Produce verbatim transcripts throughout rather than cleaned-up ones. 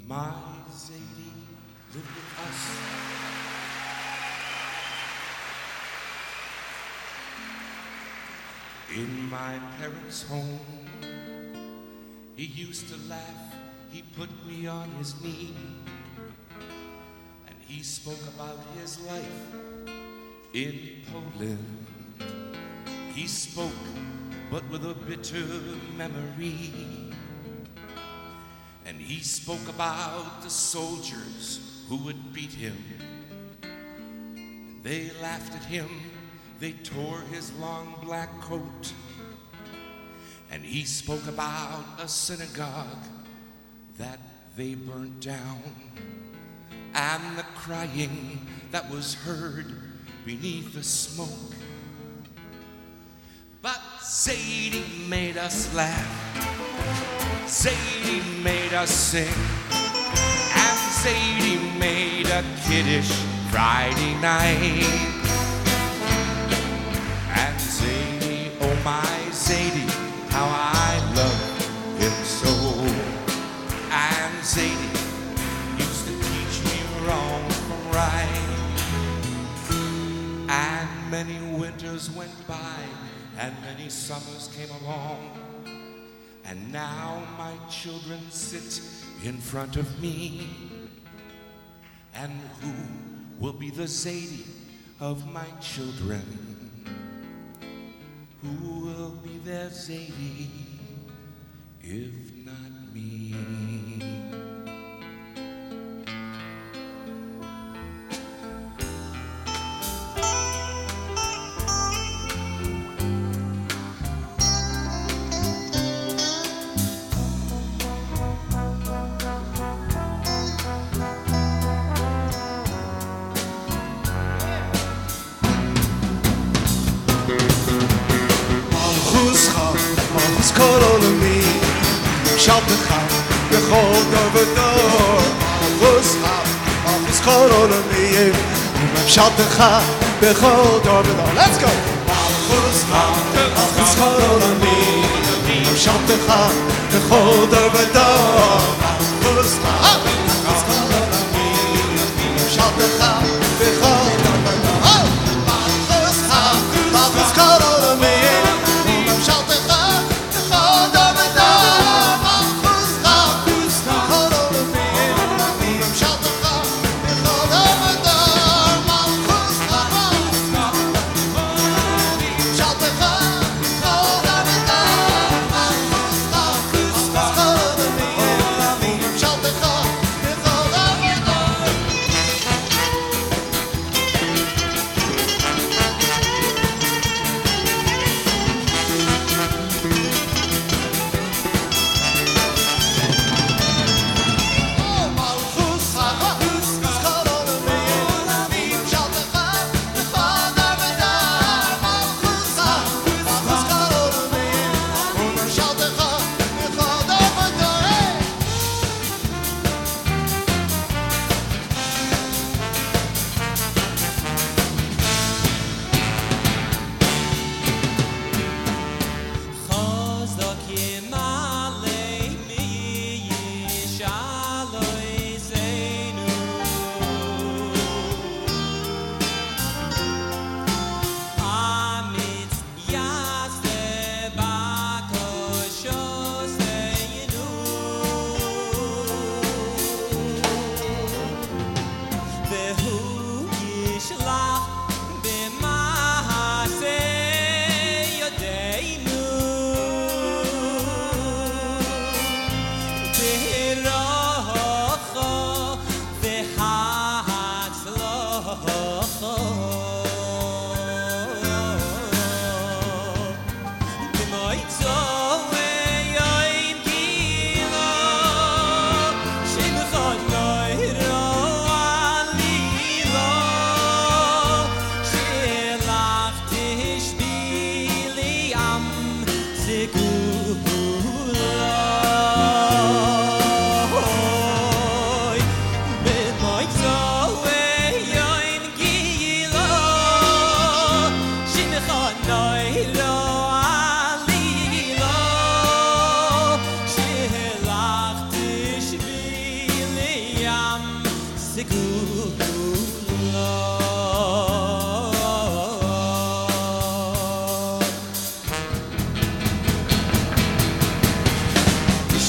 My Zadie lived with us. In my parents' home, he used to laugh, he put me on his knee, and he spoke about his life in Poland. He spoke, but with a bitter memory. And he spoke about the soldiers who would beat him. And they laughed at him, they tore his long black coat. And he spoke about a synagogue that they burnt down, and the crying that was heard beneath the smoke. But Zadie made us laugh, Zadie made us sing, and Zadie made a kiddish Friday night. And Zadie, oh my Zadie, how I love him so. And Zadie used to teach me wrong from right. And many winters went by, and many summers came along. And now my children sit in front of me. And who will be the Zadie of my children? Who will be their Zadie if not me? Kololami, Shaltecha, bechol dor v'dor. Malchuscha, Malchus Kololami, Shaltecha, bechol dor v'dor. Let's go. Malchuscha, Malchus Kololami, Shaltecha, bechol dor v'dor. Malchuscha, Malchus Kololami, Shaltecha, bechol dor v'dor. Malchuscha, Malchus Kololami, Shaltecha.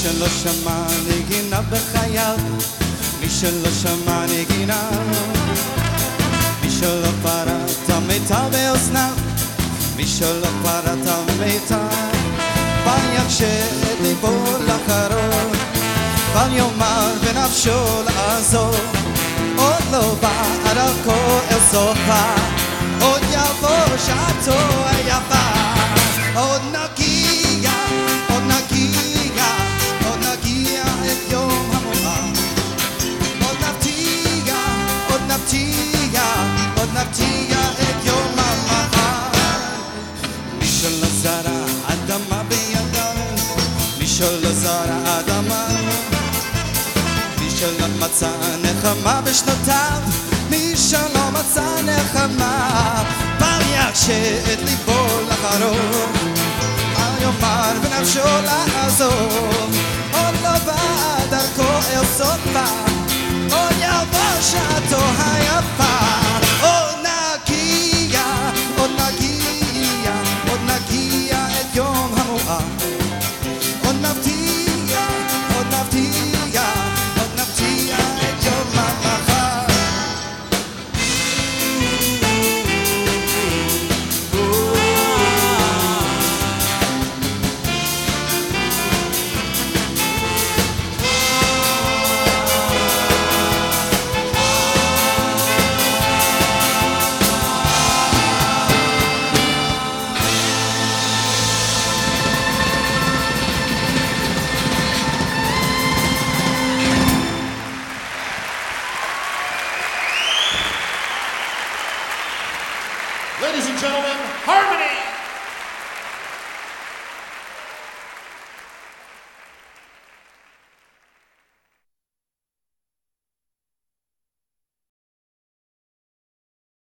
שלא שמע נגינה בחייו, מי שלא שמע נגינה, מי שלא פרט המיטה באוזניו, מי שלא פרט המיטה, בל יקשה את ליבו לחרון, בל יאמר בנפשו לעזור, עוד לא בא דרכו אל סופה, עוד יבוא שעתו היפה, עוד נגיע, עוד נגיע, עוד נגיע את יום המואר, עוד נפתיע, עוד נפתיע, עוד נפתיע את יום המחר. מי שלא זרע אדמה בידיו, מי שלא זרע אדמה, מי שלא מצא נחמה בשנותיו, מי שלא מצא נחמה, בל יקשה את ליבו לחרון, אל יאמר בנפשו לעזוב, עוד לא בא דרכו אל סופה, עוד יבוא שעתו היפה.